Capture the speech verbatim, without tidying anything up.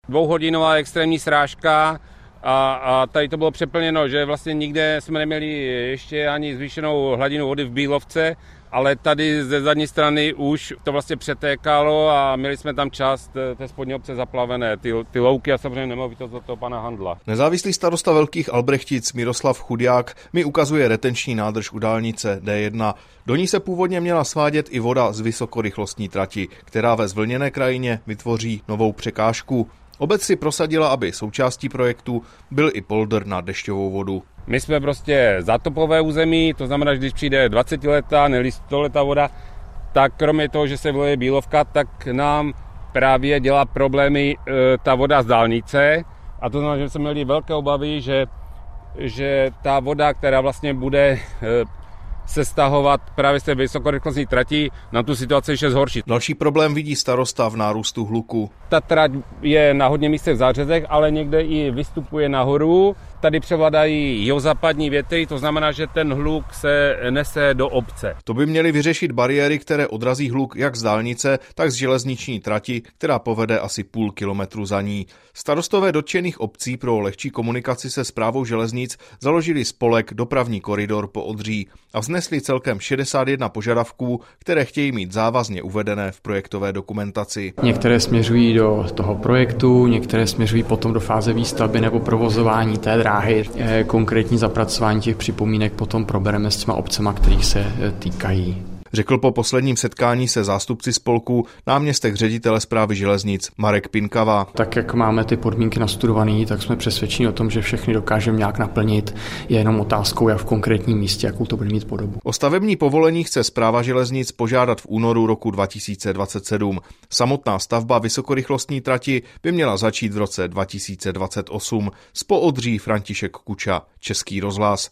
Dvouhodinová extrémní srážka a, a tady to bylo přeplněno, že vlastně nikde jsme neměli ještě ani zvýšenou hladinu vody v Bílovce, ale tady ze zadní strany už to vlastně přetékalo a měli jsme tam část té spodní obce zaplavené, ty, ty louky a samozřejmě nemovitost od toho pana Handla. Nezávislý starosta Velkých Albrechtic Miroslav Chudiák mi ukazuje retenční nádrž u dálnice D jedna. Do ní se původně měla svádět i voda z vysokorychlostní trati, která ve zvlněné krajině vytvoří novou překážku. Obec si prosadila, aby součástí projektu byl i polder na dešťovou vodu. My jsme prostě zátopové území, to znamená, že když přijde dvacetiletá nebo stoletá voda, tak kromě toho, že se vleje Bílovka, tak nám právě dělá problémy e, ta voda z dálnice. A to znamená, že jsme měli velké obavy, že, že ta voda, která vlastně bude e, se stahovat právě z té vysokorychlostní trati, na tu situaci ještě zhoršit. Další problém vidí starosta v nárůstu hluku. Ta trať je na hodně místech v zářezech, ale někde i vystupuje nahoru. Tady převládají jihozápadní větry, to znamená, že ten hluk se nese do obce. To by měly vyřešit bariéry, které odrazí hluk jak z dálnice, tak z železniční trati, která povede asi půl kilometru za ní. Starostové dotčených obcí pro lehčí komunikaci se správou železnic založili spolek Dopravní koridor po Odří a vznesli celkem šedesát jedna požadavků, které chtějí mít závazně uvedené v projektové dokumentaci. Některé směřují do toho projektu, některé směřují potom do fáze výstavby nebo provozování té dráhy. Konkrétní zapracování těch připomínek potom probereme s těma obcema, kterých se týkají. Řekl po posledním setkání se zástupci spolku náměstek ředitele správy železnic Marek Pinkava. Tak jak máme ty podmínky nastudované, tak jsme přesvědčeni o tom, že všechny dokážeme nějak naplnit. Je jenom otázkou, jak v konkrétním místě, jakou to bude mít podobu. O stavební povolení chce správa železnic požádat v únoru roku dva tisíce dvacet sedm. Samotná stavba vysokorychlostní trati by měla začít v roce dva tisíce dvacet osm. Z Poodří František Kuča, Český rozhlas.